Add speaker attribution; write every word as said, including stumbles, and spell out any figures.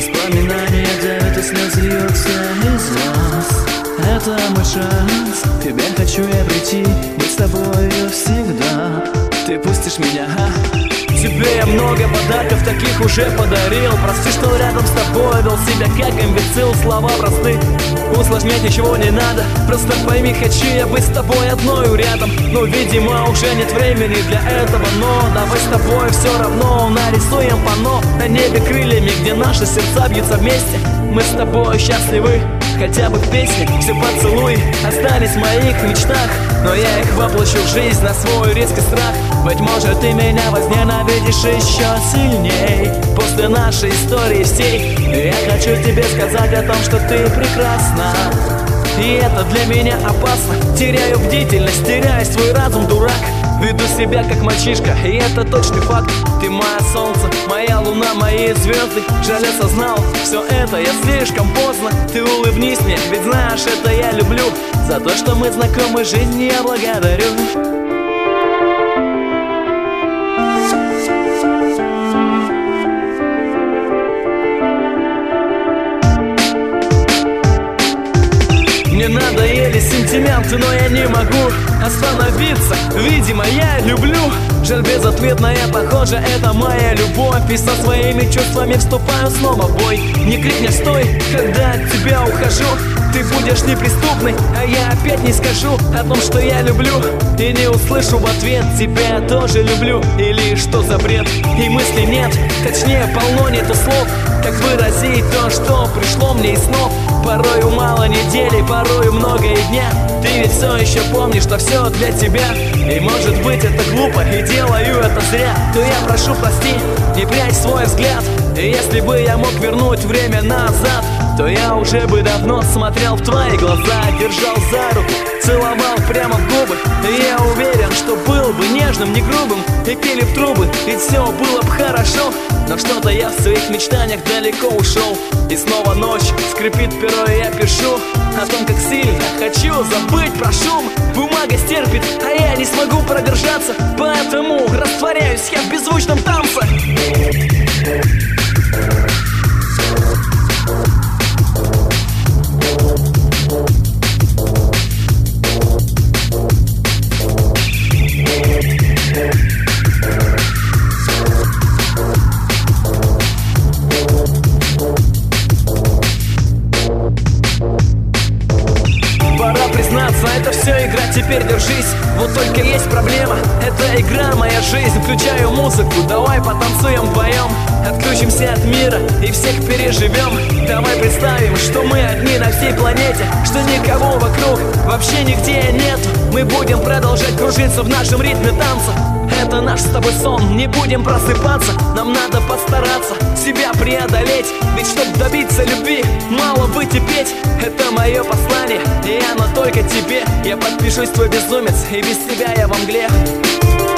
Speaker 1: Воспоминания давят и слезы льются из глаз. Это мой шанс, к тебе хочу я прийти, быть с тобою всегда. Ты пустишь меня, а? Тебе я много подарков таких уже подарил. Прости, что рядом с тобой вел себя как имбецил. Слова просты, усложнять ничего не надо. Просто пойми, хочу я быть с тобой одною рядом. Но, видимо, уже нет времени для этого. Но давай с тобой все равно нарисуем панно на небе крыльями, где наши сердца бьются вместе. Мы с тобой счастливы, хотя бы в песне. Все поцелуи остались в моих мечтах, но я их воплощу в жизнь на свой резкий страх. Быть может, ты меня возненавидишь еще сильней после нашей истории всей. Я хочу тебе сказать о том, что ты прекрасна, и это для меня опасно. Теряю бдительность, теряю свой разум, дурак. Веду себя как мальчишка, и это точный факт. Ты мое солнце, моя луна, мои звезды. Жаль, осознал все это я слишком поздно. Ты улыбнись мне, ведь знаешь, это я люблю. За то, что мы знакомы, жизнь я благодарю. Мне надоели сентименты, но я не могу остановиться. Видимо, я люблю. Жаль, безответная, похоже, это моя любовь. И со своими чувствами вступаю снова в бой. Не крикнешь стой, когда от тебя ухожу. Ты будешь неприступной, а я опять не скажу о том, что я люблю. И не услышу в ответ: тебя я тоже люблю. Или что за бред? И мысли нет, точнее полно нету слов, как выразить то, что пришло мне из снов. Порою мало недели, порою много и дня. Ты ведь все еще помнишь, что все для тебя. И может быть это глупо, и делаю это зря. То я прошу прости, не прячь свой взгляд. И если бы я мог вернуть время назад, то я уже бы давно смотрел в твои глаза, держал за руку, целовал прямо в губы. И я уверен, что был бы нежным, не грубым, и пели в трубы, и все было бы хорошо. Но что-то я в своих мечтаниях далеко ушел. И снова ночь, скрипит перо, и я пишу о том, как сильно хочу забыть про шум. Бумага стерпит, а я не смогу продержаться, поэтому растворяюсь я в беззвучном танце. Это все игра, теперь держись. Вот только есть проблема, это игра, моя жизнь. Включаю музыку, давай потанцуем вдвоем. Отключимся от мира и всех переживем. Давай представим, что мы одни на всей планете, что никого вокруг вообще нигде нет. Мы будем продолжать кружиться в нашем ритме танца. Это наш с тобой сон, не будем просыпаться. Нам надо постараться себя преодолеть. Ведь чтоб добиться любви, мало быть и петь. Это мое послание, и оно только тебе. Я подпишусь, твой безумец, и без тебя я во мгле.